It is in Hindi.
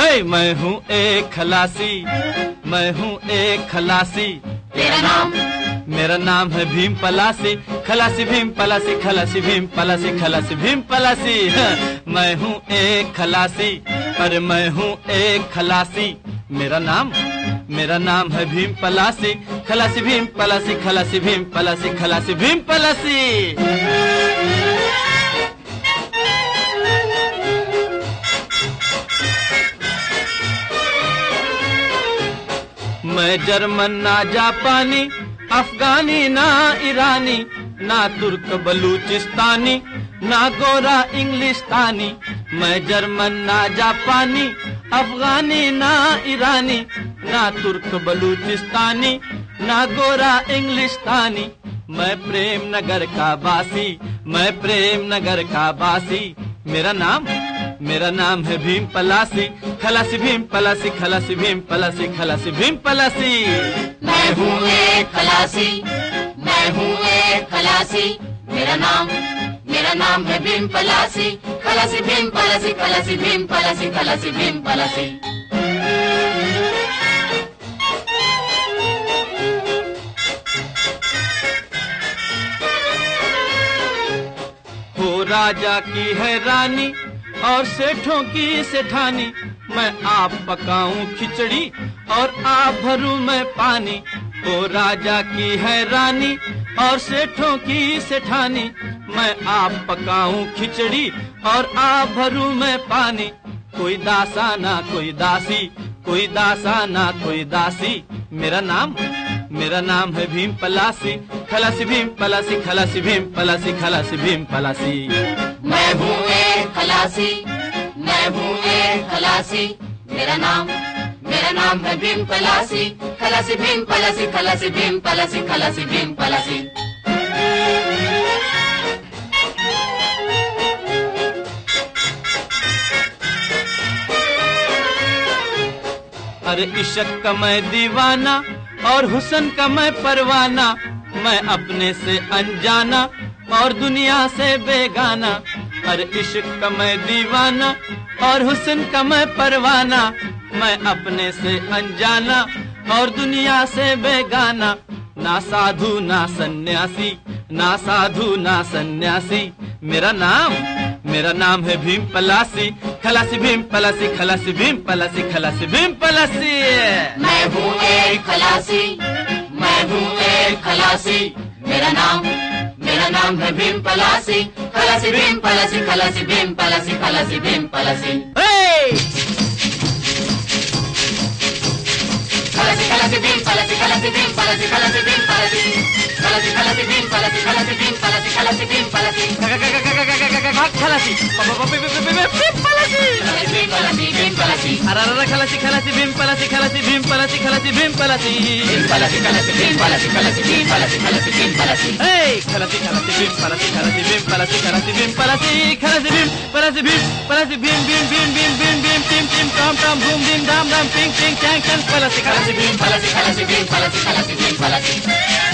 हे मैं हूँ एक खलासी, मैं हूँ एक खलासी। तेरा नाम? मेरा नाम है भीम पलासी, खलासी भीम पलासी, खलासी भीम पलासी, खलासी भीम पलासी। मैं हूँ एक खलासी, अरे मैं हूँ एक खलासी। मेरा नाम है भीम पलासी, खलासी भीम पलासी, खलासी भीम पलासी, खलासी भीम पलासी। मैं जर्मन ना जापानी, अफगानी ना ईरानी, ना तुर्क बलूचिस्तानी, ना गोरा इंग्लिस्तानी। मैं जर्मन ना जापानी, अफगानी ना ईरानी, ना तुर्क बलूचिस्तानी, ना गोरा इंग्लिस्तानी। मैं प्रेम नगर का बासी, मैं प्रेम नगर का बासी। मेरा नाम है भीम पलासी, खलासी भीम पलासी, खलासी भीम पलासी, खलासी भीम पलासी। मैं हूँ एक खलासी, मैं हूँ एक खलासी। मेरा नाम है भीम पलासी, खलासी भीम पलासी, खलासी भीम पलासी, खलासी भीम पलासी। हो राजा की है रानी और सेठों की सेठानी, मैं आप पकाऊं खिचड़ी और आप भरूं मैं पानी। ओ राजा की है रानी और सेठों की सेठानी, मैं आप पकाऊं खिचड़ी और आप भरूं मैं पानी। कोई दासा ना कोई दासी, कोई दासा ना कोई दासी। मेरा नाम है भीम पलासी, खलासी भीम पलासी, खलासी भीम पलासी, खलासी भीम पलासी। मैं हूँ एक खलासी, मैं हूँ एक खलासी। मेरा नाम है भीम पलासी, खलासी भीम पलासी, खलासी भीम पलासी, खलासी भीम पलासी। अरे इश्क का मैं दीवाना और हुस्न का मैं परवाना, मैं अपने से अनजाना और दुनिया से बेगाना। अरे इश्क का मैं दीवाना और हुस्न का मैं परवाना, मैं अपने से अनजाना और दुनिया से बेगाना। ना साधु ना सन्यासी, ना साधु ना सन्यासी। मेरा नाम है भीम पलासी, खलासी भीम पलासी, खलासी भीम पलासी, खलासी भीम पलासी। मैं हूँ एक खलासी, मैं हूँ एक खलासी। मेरा नाम है भीम पलासी, खलासी भीम पलासी, खलासी भीम पलासी, खलासी भीम पलासी। खलासी भीम पलासी, खलासी भीम पलासी, खलासी भीम पलासी, खलासी भीम पलासी, खलासी भीम पलासी, खलासी भीम पलासी। खलासी भीम पलासी, भीम पलासी। अरे खलासी खलासी भीम पलासी, खलासी भीम पलासी, खलासी भीम पलासी। भीम पलासी, खलासी भीम पलासी, खलासी भीम पलासी, खलासी भीम पलासी। खलासी खलासी भीम पलासी, खलासी भीम पलासी, खलासी भीम पलासी, खलासी भीम पलासी, भीम पलासी, भीम भीम भीम भीम भीम भीम टीम टीम टॉम टॉम भूम भीम धाम धाम टिंग टिंग टैंग टैंग पलासी, खलासी भीम पलासी, खलासी भीम पलासी, खलासी भीम पलासी।